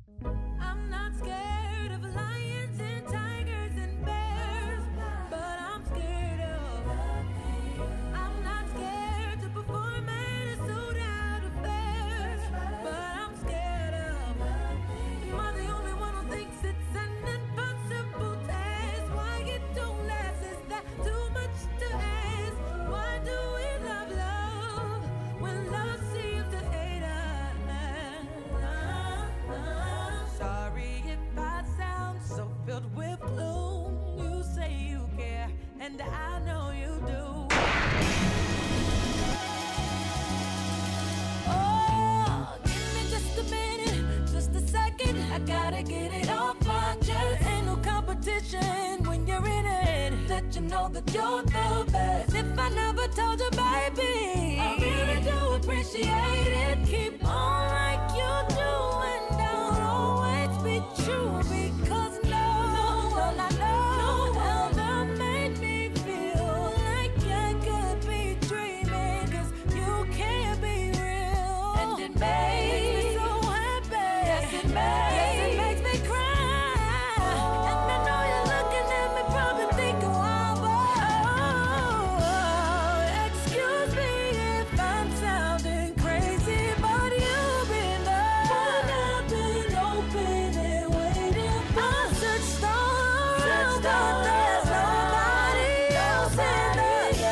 I'm not scared of lions and tigers and bears, but I'm scared of nothing. I'm not scared to perform at a sold-out affair, but I'm scared of nothing. Am I the only one who thinks it's an impossible task? Why it don't last? Is that too much to ask? Why do we love when love seems to hate us? Sorry if I sound so filled with gloom. You say you care, and I know you do. Oh, give me just a minute, just a second. I gotta get it off my chest. Ain't no competition when you're in it. Let you know that you're the best. If I never told you, baby, I really do appreciate it. Keep on like you do, and I'll always be true. Because no ever made me feel like I could be dreaming. 'Cause you can't be real, and it makes me so happy. Yes, it makes me cry. And I know you're looking at me, probably thinking, wow, excuse me if I'm sounding crazy, but you've been there when I've been open and waiting. I searched all around, but there's nobody else in the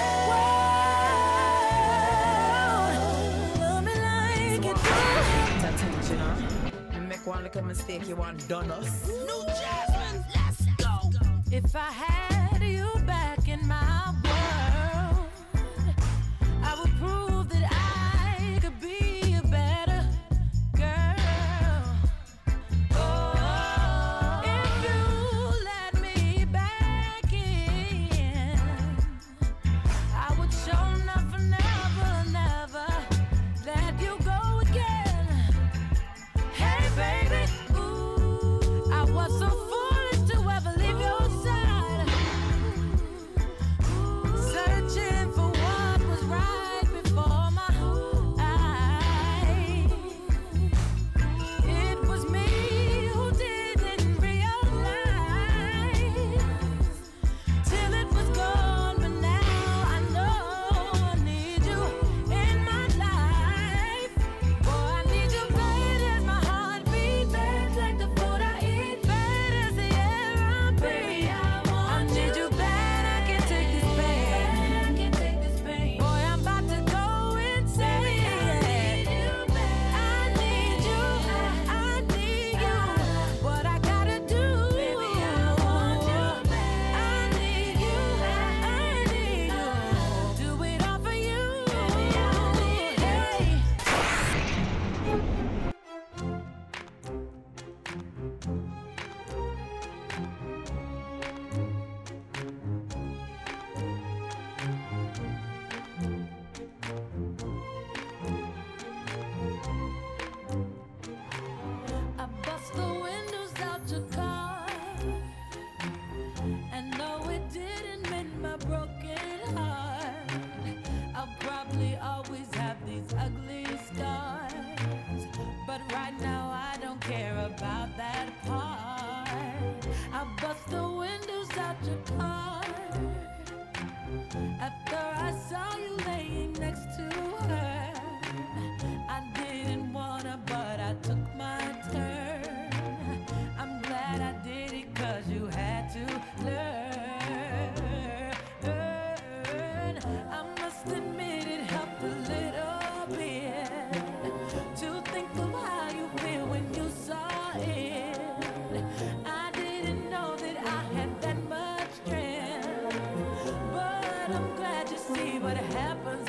world. Love me like you do. Attention, huh? You make one little mistake, you want done us. New Jasmine, let's go. If I had you back in my world, I would prove that I could be a better girl. Oh, if you let me back in, I would show never let you go again. Hey, baby, ooh, I was so foolish to ever leave your side. Searching for what was right before my eyes. It was me who didn't realize till it was gone. But now I know I need you in my life. Boy, I need you bad as my heart beat, bad like the food I eat, bad as the air I breathe. I need you bad, I can't take this pain. Boy, I'm about to go insane. I need you. What I gotta do? I need you. Do it all for you. Hey. I bust the windows out your car, and no, it didn't mend my broken heart. I'll probably always have these ugly scars, but right now I don't care about that part. I bust the windows out your car after I saw you laying next to her. I didn't wanna, but I took my turn. I'm glad I did it, 'cause you had to learn. I must admit it helped a little bit to think of how you feel when you saw it. I didn't know that I had that much strength, but I'm glad you see what happens